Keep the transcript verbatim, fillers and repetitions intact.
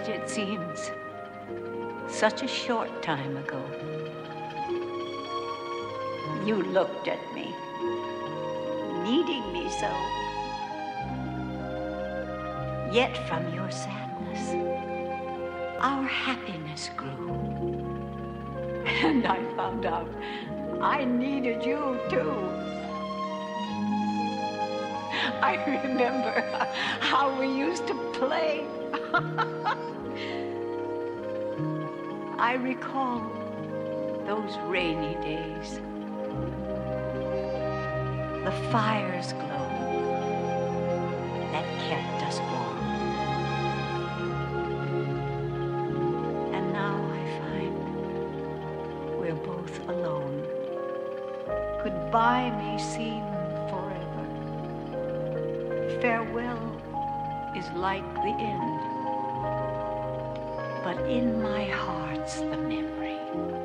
yet it seems such a short time ago. You looked at me, needing me so. Yet from your sadness, our happiness grew. And I found out I needed you too. I remember how we used to play. I recall those rainy days. The fire's glow that kept us warm. And now I find we're both alone. Goodbye may seem forever. Farewell is like the end. But in my heart's the memory